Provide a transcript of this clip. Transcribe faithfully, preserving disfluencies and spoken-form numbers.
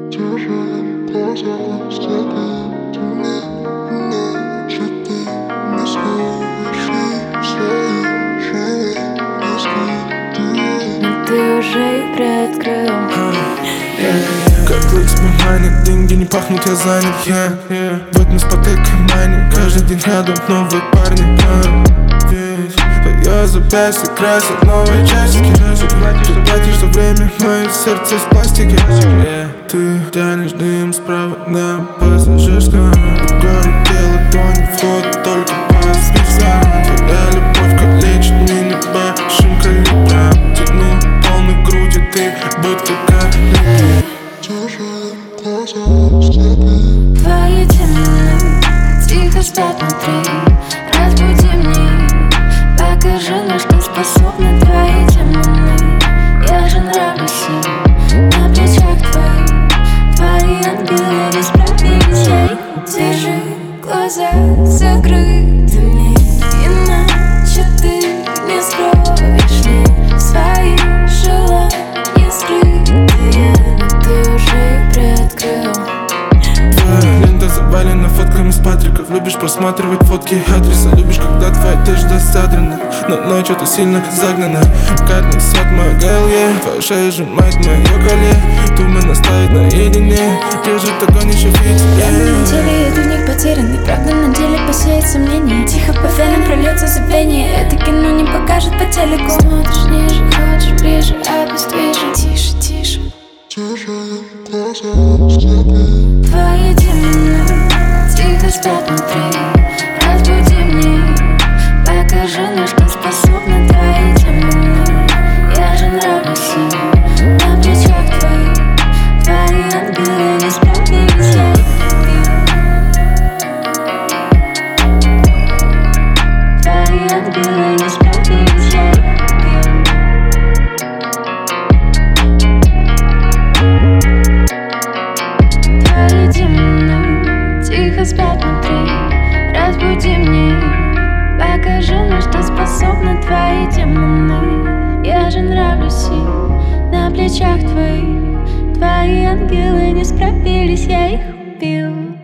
Ты уже их приоткрыл. Как лык вспоминает, деньги не пахнут, я занят, yeah, yeah. Вот мы с потыками, каждый день рядом новые парни, yeah. Ведь твое запястье красит новые часики. Ты платишь за время, мое сердце из пластики, yeah. Ты тянешь дым справа на пассажирском. В городе ладони, вход только по спицам. Твоя любовь калечит меня большим калибром. Тяну полной грудью, ты будто калибр. Твои темные тихо спят внутри. Разбуди меня, покажи, на что способны твои темные. Я же нравлюсь им на плечах твоих. Твои ангелы не справились, я их держи. Глаза закрытыми, иначе ты не скроешь мне свои желания скрытые. Но ты уже их приоткрыл. Твоя лента завалена фотками с Патриков. Любишь просматривать фотки адреса. Любишь, когда твоя одежда задрана, но ночью ты сильно загнана. Карный сад мой гель, твоя шея сжимает мое коле. Туман оставит наедине, держит огонь еще фит. Я на деле иду в них потерянный. Правда на деле посеет сомнения. Тихо по венам прольется забвение. Это кино не покажет по телеку. Смотришь ниже, хочешь ближе, обездвижен. Тише, тише. Твои демоны тихо спят внутри. Разбуди меня, покажи, на что способны твои демоны. Я же нравлюсь им на плечах твоих. Твои ангелы не справились, я их убил. Твои ангелы не справились, я их убил. Твои демоны тихо спят внутри. Разбуди меня, покажи, на что способны твои демоны. Я же нравлюсь им на плечах твоих. Твои ангелы не справились, я их убил.